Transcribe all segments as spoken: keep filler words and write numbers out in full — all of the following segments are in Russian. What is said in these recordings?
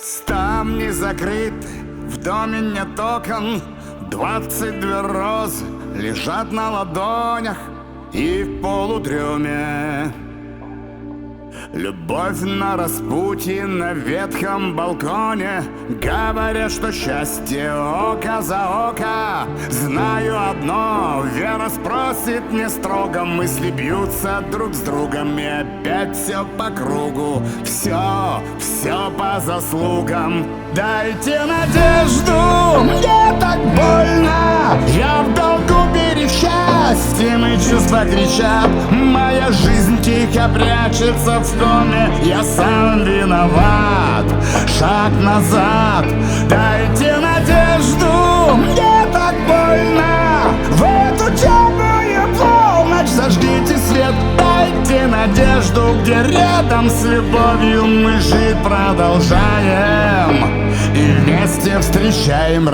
Ставни закрыты, в доме нет окон. Двадцать две розы лежат на ладонях и в полудреме. Любовь на распутье на ветхом балконе. Говорят, что счастье око за око. Знаю одно, вера спросит не строго. Мысли бьются друг с другом, и опять все по кругу. Все, все по заслугам. Дайте надежду, мне так больно. Я в долгу перед счастьем, и чувства кричат. Моя жизнь тихо прячется в коме. Я сам виноват. Шаг назад. Дайте надежду, мне так больно. В эту темную полночь зажгите свет. Дайте надежду, где рядом с любовью мы жить продолжаем и вместе встречаем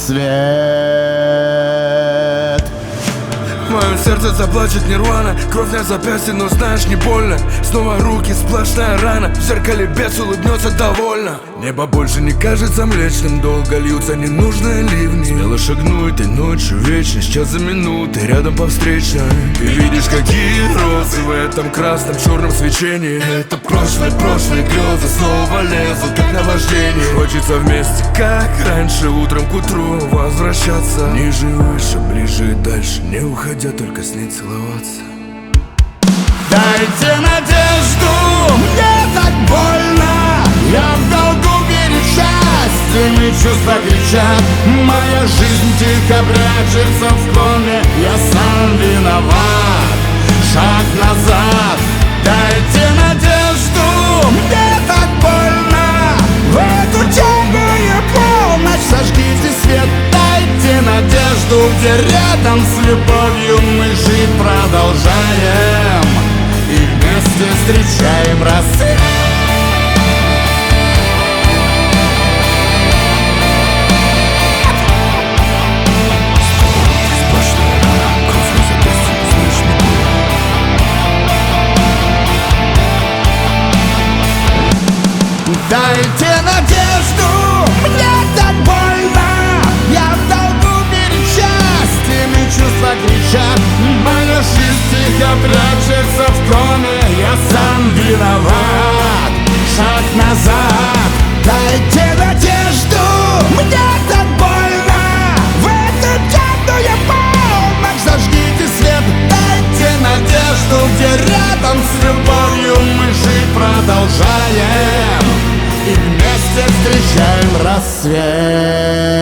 рассвет. В моем сердце заплачет нирвана. Кровь на запястье, но знаешь, не больно. Снова руки, сплошная рана. В зеркале бес улыбнется довольно. Небо больше не кажется млечным. Долго льются ненужные ливни. Смело шагну этой ночью, вечность, час за минуты. Рядом по встречной. И видишь, какие розы в этом красном черном свечении. Это прошлое, прошлые грезы снова лезут, как наваждение. Хочется вместе, как раньше, утром к утру возвращаться. Ниже и выше, ближе и дальше. Не уходя, только с ней целоваться. Дайте надежду, мне так больно. Я в долгу перед счастьем, и чувства кричат. Моя жизнь тихо прячется в коме. Я сам виноват. Шаг назад. Дайте надежду, мне так больно. В эту темную полночь зажгите свет. Дайте надежду, где рядом с любовью мы жить продолжаем и вместе встречаем рассвет. Дайте надежду, мне так больно. Я в долгу перед счастьем, и чувства кричат. Моя жизнь тихо прячется в коме. Я сам виноват. Шаг назад. Дайте надежду, мне так больно. В эту темную полночь зажгите свет. Дайте надежду, где рядом с любовью мы жить продолжаем и вместе встречаем рассвет.